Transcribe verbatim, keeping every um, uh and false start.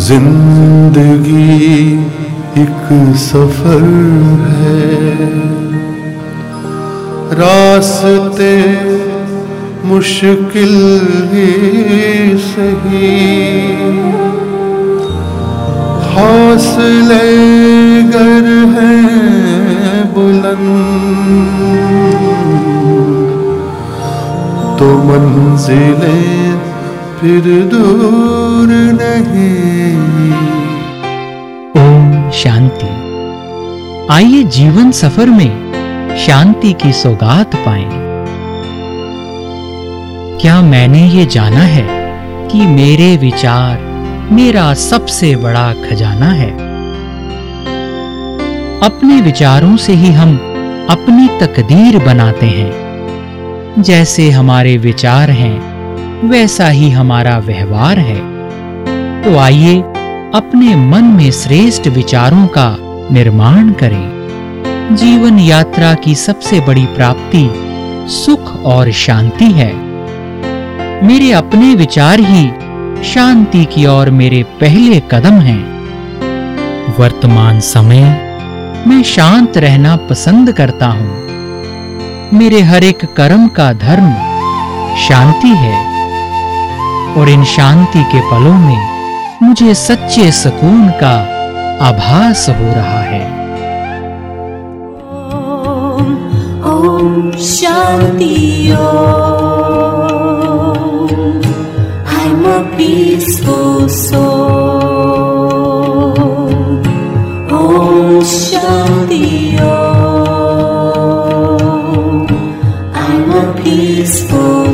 जिंदगी एक सफर है, रास्ते मुश्किल ही सही, हौसले गर हैं बुलंद तो मंजिलें फिर दूर नहीं। ओम शांति। आइए जीवन सफर में शांति की सौगात पाएं। क्या मैंने ये जाना है कि मेरे विचार मेरा सबसे बड़ा खजाना है। अपने विचारों से ही हम अपनी तकदीर बनाते हैं। जैसे हमारे विचार हैं वैसा ही हमारा व्यवहार है। तो आइए अपने मन में श्रेष्ठ विचारों का निर्माण करें। जीवन यात्रा की सबसे बड़ी प्राप्ति सुख और शांति है। मेरे अपने विचार ही शांति की ओर मेरे पहले कदम हैं। वर्तमान समय मैं शांत रहना पसंद करता हूं। मेरे हर एक कर्म का धर्म शांति है और इन शांति के पलों में मुझे सच्चे सुकून का आभास हो रहा है। Om Om Shanti Om. I'm a peaceful soul. Om Shanti Om. I'm a peaceful